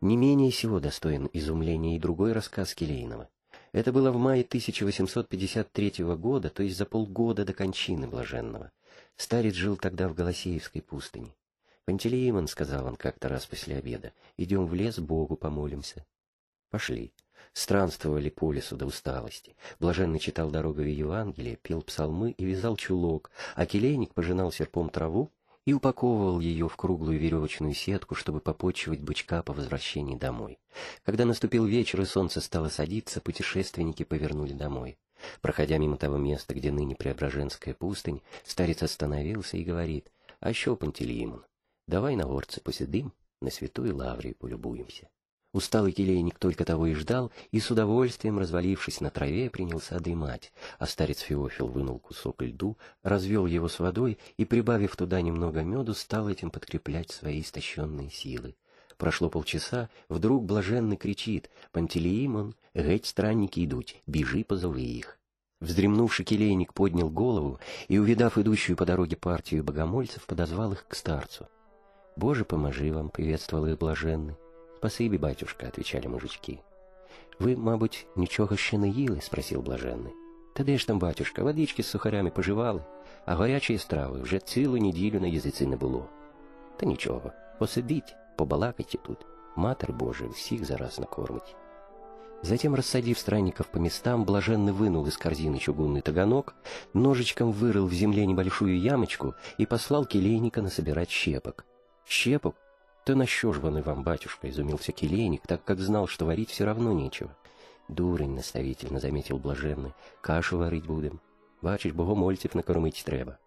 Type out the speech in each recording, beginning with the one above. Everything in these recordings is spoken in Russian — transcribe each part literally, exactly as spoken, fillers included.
Не менее сего достоин изумления и другой рассказ Келейного. Это было в мае тысяча восемьсот пятьдесят третьего года, то есть за полгода до кончины блаженного. Старец жил тогда в Голосеевской пустыне. «Пантелеимон, — сказал он как-то раз после обеда, — идем в лес, Богу помолимся». Пошли. Странствовали по лесу до усталости. Блаженный читал дорогове Евангелие, пел псалмы и вязал чулок, а келейник пожинал серпом траву и упаковывал ее в круглую веревочную сетку, чтобы попотчевать бычка по возвращении домой. Когда наступил вечер и солнце стало садиться, путешественники повернули домой. Проходя мимо того места, где ныне Преображенская пустынь, старец остановился и говорит: «А що, Пантелеимон, давай на горце посидим, на святую Лаврию полюбуемся». Усталый келейник только того и ждал, и с удовольствием, развалившись на траве, принялся дремать, а старец Феофил вынул кусок льду, развел его с водой и, прибавив туда немного меду, стал этим подкреплять свои истощенные силы. Прошло полчаса, вдруг блаженный кричит: «Пантелеимон, геть странники идут, бежи, позови их». Вздремнувший келейник поднял голову и, увидав идущую по дороге партию богомольцев, подозвал их к старцу. «Боже, поможи вам», — приветствовал их блаженный. «Спасибі, батюшка», — отвечали мужички. «Вы, мабуть, нічого ще не їли?» — спросил блаженный. «Та де ж там, батюшка, водички з сухарями поживали, а гарячої страви вже цілу неділю на язиці не було». «Та нічого, посидіть, побалакайте тут, Матер Божия всіх зараз накормить». Затем, рассадив странников по местам, блаженный вынул из корзины чугунный таганок, ножичком вырыл в земле небольшую ямочку и послал келейника насобирать щепок. «Щепок? «Да на що ж вони вам, батюшка?» — изумился келейник, так как знал, что варить все равно нечего. «Дурень», — наставительно заметил блаженный, — «кашу варить будем. Бачиш, богомольцев накормить треба».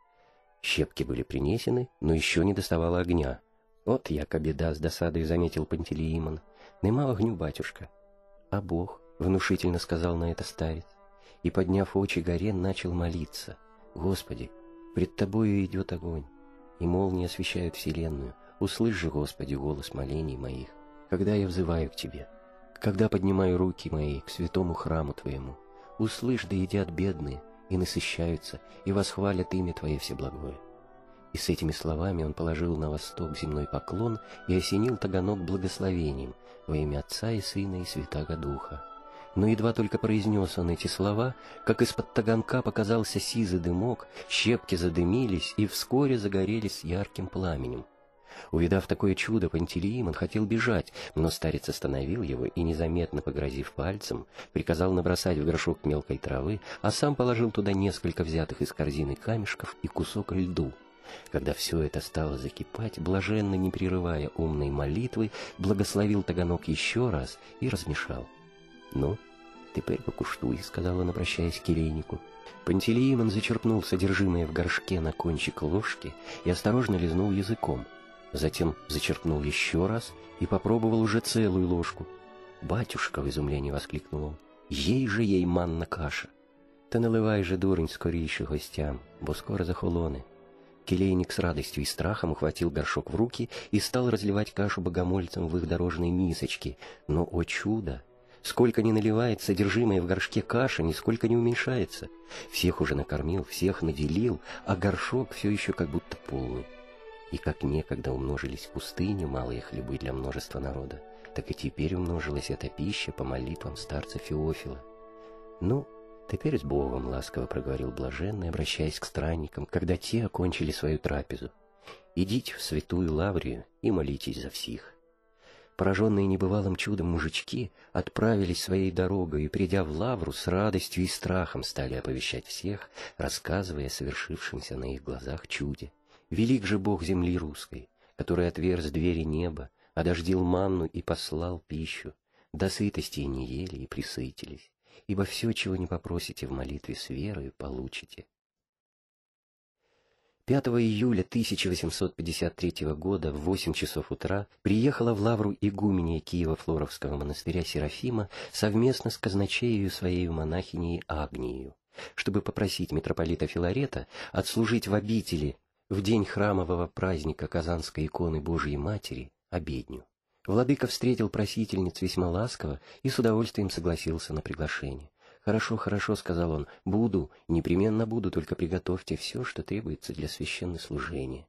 Щепки были принесены, но еще не доставало огня. «Вот яка беда!» — с досадой заметил Пантелеимон. «Нема огню, батюшка». «А Бог?» — внушительно сказал на это старец. И, подняв очи горе, начал молиться. «Господи, пред Тобою идет огонь, и молнии освещают вселенную. Услышь же, Господи, голос молений моих, когда я взываю к Тебе, когда поднимаю руки мои к святому храму Твоему. Услышь, да едят бедные, и насыщаются, и восхвалят имя Твое всеблагое». И с этими словами он положил на восток земной поклон и осенил таганок благословением во имя Отца и Сына и Святаго Духа. Но едва только произнес он эти слова, как из-под таганка показался сизый дымок, щепки задымились и вскоре загорелись ярким пламенем. Увидав такое чудо, Пантелеимон хотел бежать, но старец остановил его и, незаметно погрозив пальцем, приказал набросать в горшок мелкой травы, а сам положил туда несколько взятых из корзины камешков и кусок льду. Когда все это стало закипать, блаженно, не прерывая умной молитвы, благословил таганок еще раз и размешал. «Ну, теперь покуштуй», — сказал он, обращаясь к келейнику. Пантелеимон зачерпнул содержимое в горшке на кончик ложки и осторожно лизнул языком. Затем зачерпнул еще раз и попробовал уже целую ложку. «Батюшка!» — в изумлении воскликнул он. «Ей же ей манна каша!» «Та наливай же, дурень, скоріше гостям, бо скоро захолоне». Келейник с радостью и страхом ухватил горшок в руки и стал разливать кашу богомольцам в их дорожные мисочки. Но, о чудо! Сколько ни наливает содержимое в горшке каша, нисколько не уменьшается. Всех уже накормил, всех наделил, а горшок все еще как будто полный. И как некогда умножились в пустыне малые хлебы для множества народа, так и теперь умножилась эта пища по молитвам старца Феофила. «Ну, теперь с Богом», — ласково проговорил блаженный, обращаясь к странникам, когда те окончили свою трапезу. «Идите в святую Лаврию и молитесь за всех». Пораженные небывалым чудом мужички отправились своей дорогой и, придя в Лавру, с радостью и страхом стали оповещать всех, рассказывая о совершившемся на их глазах чуде. Велик же Бог земли русской, который отверз двери неба, одождил манну и послал пищу. До сытости и не ели, и присытились, ибо все, чего не попросите в молитве с верою, получите. пятого июля тысяча восемьсот пятьдесят третьего года в восемь часов утра приехала в Лавру игуменья Киево-Флоровского монастыря Серафима совместно с казначеею своей монахиней Агниею, чтобы попросить митрополита Филарета отслужить в обители в день храмового праздника Казанской иконы Божией Матери обедню. Владыка встретил просительниц весьма ласково и с удовольствием согласился на приглашение. «Хорошо, хорошо», — сказал он, — «буду, непременно буду, только приготовьте все, что требуется для священнослужения».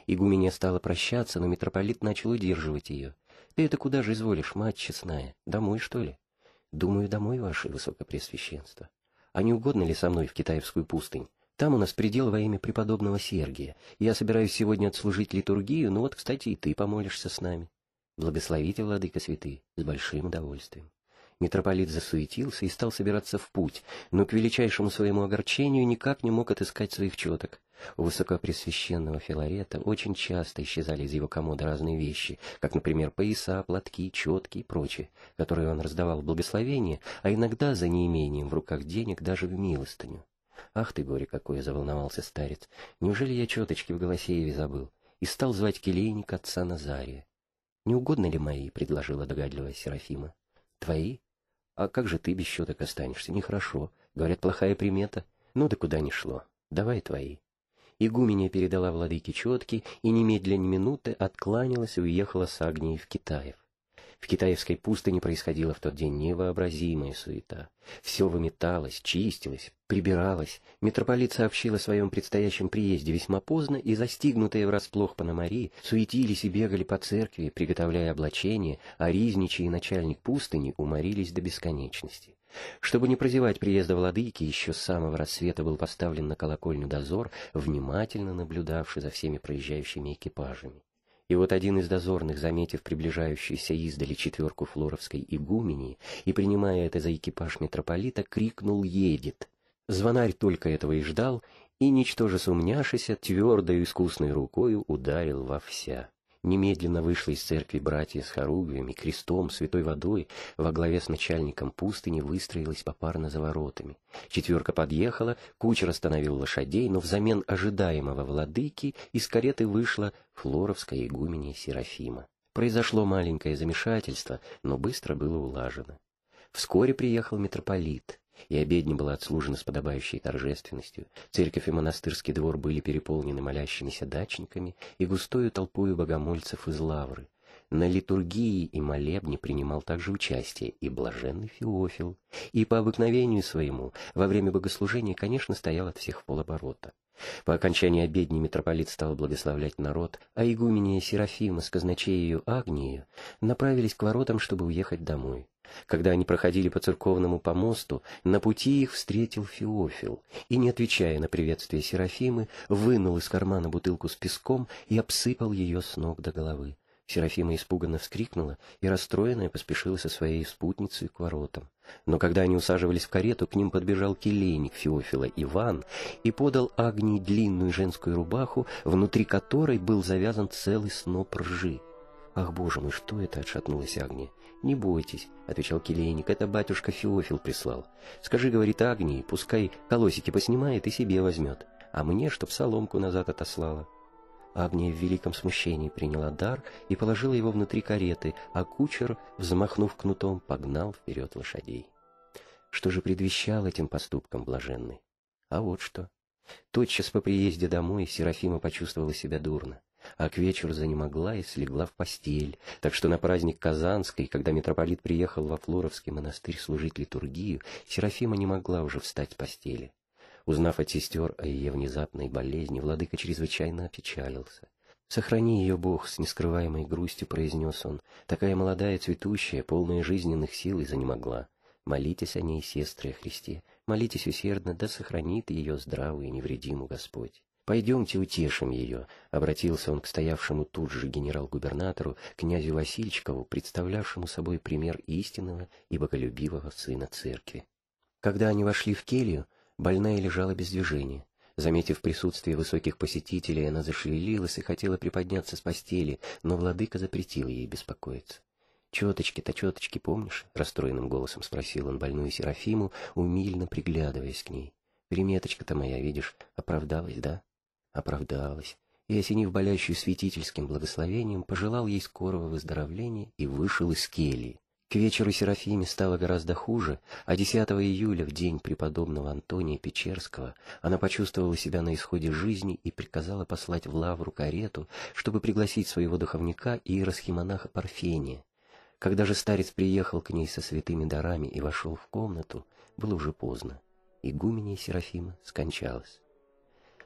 Игуменья стала прощаться, но митрополит начал удерживать ее. «Ты это куда же изволишь, мать честная? Домой, что ли?» «Думаю, домой, ваше высокопреосвященство. А не угодно ли со мной в Китаевскую пустынь? Там у нас предел во имя преподобного Сергия. Я собираюсь сегодня отслужить литургию, ну вот, кстати, и ты помолишься с нами». «Благословите, владыка святый, с большим удовольствием». Митрополит засуетился и стал собираться в путь, но к величайшему своему огорчению никак не мог отыскать своих четок. У высокопреосвященного Филарета очень часто исчезали из его комода разные вещи, как, например, пояса, платки, четки и прочее, которые он раздавал в благословение, а иногда за неимением в руках денег даже в милостыню. «Ах ты, горе какое!» — заволновался старец. «Неужели я четочки в Голосееве забыл?» И стал звать келейника отца Назария. «Не угодно ли мои?» — предложила догадливая Серафима. «Твои? А как же ты без щеток останешься? Нехорошо. Говорят, плохая примета. Ну да куда ни шло. Давай твои». Игуменья передала владыке четки и немедля ни минуты откланялась и уехала с Агнией в Китаев. В Китаевской пустыне происходила в тот день невообразимая суета. Все выметалось, чистилось, прибиралось. Митрополит сообщил о своем предстоящем приезде весьма поздно, и, застигнутые врасплох пономари, суетились и бегали по церкви, приготовляя облачение, а ризничий и начальник пустыни уморились до бесконечности. Чтобы не прозевать приезда владыки, еще с самого рассвета был поставлен на колокольню дозор, внимательно наблюдавший за всеми проезжающими экипажами. И вот один из дозорных, заметив приближающуюся издали четверку флоровской игумении и принимая это за экипаж митрополита, крикнул «Едет!». Звонарь только этого и ждал, и, ничтоже сумняшися, твердою искусной рукою ударил во вся. Немедленно вышла из церкви братья с хоругвями, крестом, святой водой, во главе с начальником пустыни выстроилась попарно за воротами. Четверка подъехала, кучер остановил лошадей, но взамен ожидаемого владыки из кареты вышла флоровская игуменья Серафима. Произошло маленькое замешательство, но быстро было улажено. Вскоре приехал митрополит, и обедня была отслужена с подобающей торжественностью. Церковь и монастырский двор были переполнены молящимися дачниками и густою толпою богомольцев из лавры. На литургии и молебне принимал также участие и блаженный Феофил, и по обыкновению своему во время богослужения, конечно, стоял от всех в полоборота. По окончании обедни митрополит стал благословлять народ, а игуменья Серафима с казначеею Агниею направились к воротам, чтобы уехать домой. Когда они проходили по церковному помосту, на пути их встретил Феофил и, не отвечая на приветствие Серафимы, вынул из кармана бутылку с песком и обсыпал ее с ног до головы. Серафима испуганно вскрикнула и, расстроенная, поспешила со своей спутницей к воротам. Но когда они усаживались в карету, к ним подбежал келейник Феофила Иван и подал Агнии длинную женскую рубаху, внутри которой был завязан целый сноп ржи. «Ах, боже мой, что это?» — отшатнулась Агния. «Не бойтесь», — отвечал келейник, — «это батюшка Феофил прислал. Скажи, — говорит, — Агнии, пускай колосики поснимает и себе возьмет, а мне, чтоб соломку назад отослала». Агния в великом смущении приняла дар и положила его внутри кареты, а кучер, взмахнув кнутом, погнал вперед лошадей. Что же предвещал этим поступкам блаженный? А вот что. Тотчас по приезде домой Серафима почувствовала себя дурно, а к вечеру занемогла и слегла в постель, так что на праздник Казанский, когда митрополит приехал во Флоровский монастырь служить литургию, Серафима не могла уже встать с постели. Узнав от сестер о ее внезапной болезни, владыка чрезвычайно опечалился. «Сохрани ее, Бог!» — с нескрываемой грустью произнес он. «Такая молодая, цветущая, полная жизненных сил, и занемогла. Молитесь о ней, сестры, о Христе. Молитесь усердно, да сохранит ее здравую и невредимую Господь. Пойдемте утешим ее», — обратился он к стоявшему тут же генерал-губернатору, князю Васильчикову, представлявшему собой пример истинного и боголюбивого сына церкви. Когда они вошли в келью, больная лежала без движения. Заметив присутствие высоких посетителей, она зашевелилась и хотела приподняться с постели, но владыка запретил ей беспокоиться. «Четочки-то, четочки, помнишь?» — расстроенным голосом спросил он больную Серафиму, умильно приглядываясь к ней. «Приметочка-то моя, видишь, оправдалась, да?» «Оправдалась». И, осенив болящую святительским благословением, пожелал ей скорого выздоровления и вышел из кельи. К вечеру Серафиме стало гораздо хуже, а десятого июля, в день преподобного Антония Печерского, она почувствовала себя на исходе жизни и приказала послать в лавру карету, чтобы пригласить своего духовника и иеросхимонаха Парфения. Когда же старец приехал к ней со святыми дарами и вошел в комнату, было уже поздно. Игуменья Серафима скончалась.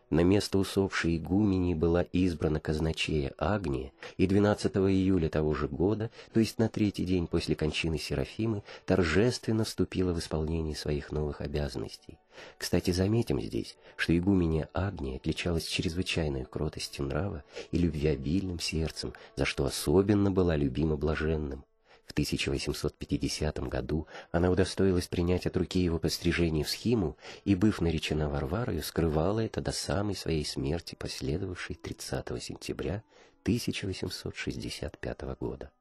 На место усопшей игумени была избрана казначея Агния, и двенадцатого июля того же года, то есть на третий день после кончины Серафимы, торжественно вступила в исполнение своих новых обязанностей. Кстати, заметим здесь, что игуменья Агния отличалась чрезвычайной кротостью нрава и любвеобильным сердцем, за что особенно была любима блаженным. В тысяча восемьсот пятидесятом году она удостоилась принять от руки его пострижение в схиму и, быв наречена Варварою, скрывала это до самой своей смерти, последовавшей тридцатого сентября тысяча восемьсот шестьдесят пятого года.